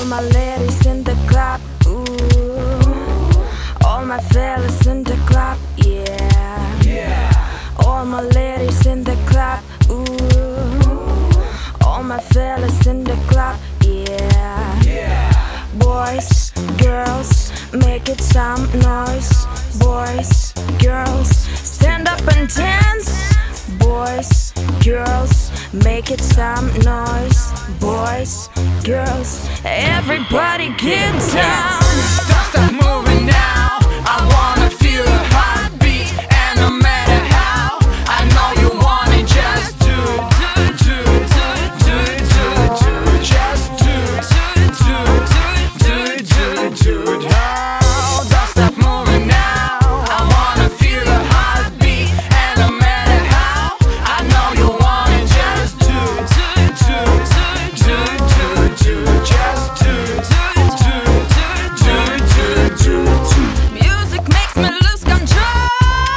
my ladies in the club, ooh. All my fellas in the club, yeah. All my ladies in the club, ooh. All my fellas in the club, yeah. Boys, girls, make it some noise. Boys, girls, stand up and dance. Boys, girls, make it some noise. Boys, girls, everybody get down. Don't stop moving now. I wanna feel a heartbeat, and no matter how, I know you want it. Just do it, do it, do it, do it, do it, do it. Just do it, do it, do it, do it, do it. Oh, don't stop moving now. I wanna feel a heartbeat, and no matter how, I know you want it. Just do it, do it, do it, do it, do it, do it. Just do it, do it, do it, do it, do it. Music makes me lose control.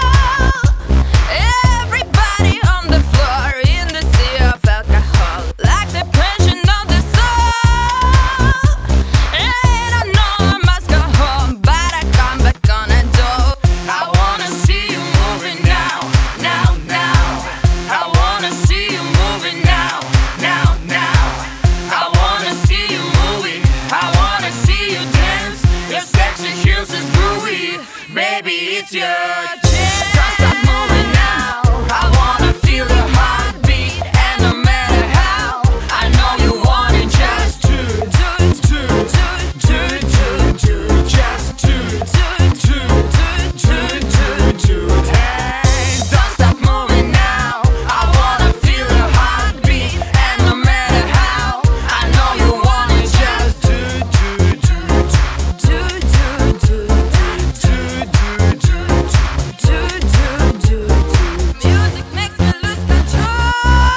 Everybody on the floor in the sea of alcohol, like the pressure on the soul. And I know I must go home, but I come back on a door. I wanna see you moving now, now, now. I wanna see you moving now, now, now. I wanna see you moving. I wanna see you dance. Your sexy heels is groovy, baby, it's your chance. Don't stop moving now. I wanna feel the heartbeat, and no matter how, I know you want it. Just do it, do it, do it, do it, do it, do it. Just do it, do it, do it, do it, do it, do it. Hey, don't stop moving now. I wanna feel the heartbeat, and no matter how, I know you want it. Just do it, do it, do it, do it, do it, do it, do it, do it. Music makes me lose control.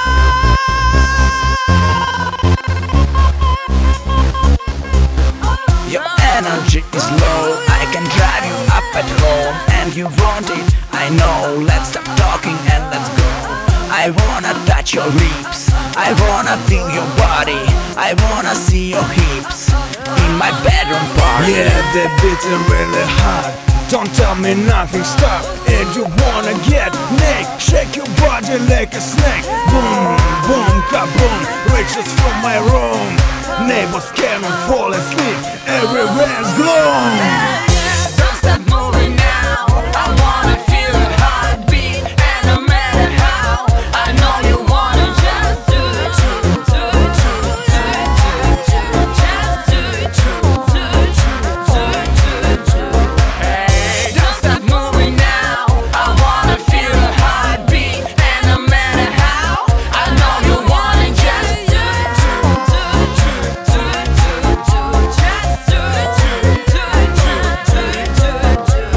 Your energy is low, I can drive you up at home. And you want it, I know. Let's stop talking and let's go. I wanna touch your lips, I wanna feel your body, I wanna see your hips in my bedroom party. Yeah, that beat's really hot. Don't tell me nothing, stop. And you wanna get naked, shake your body like a snake. Boom, boom, kaboom, reaches from my room. Neighbors cannot fall asleep, everywhere's gloom. Don't stop moving now. I wanna feel a heartbeat, and no matter how, I know you wanna. Just do it, do it, do it, do it, do it, do it. Just do it, do it, do it, do it, do it. Hey, don't stop moving now. I wanna feel a heartbeat, and no matter how, I know you wanna. Just do it, do it, do it, do it, do it. Just do it, do it, do it, do it, do it, do it.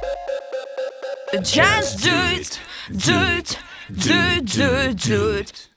Just do it, do it, do it, do it, do it.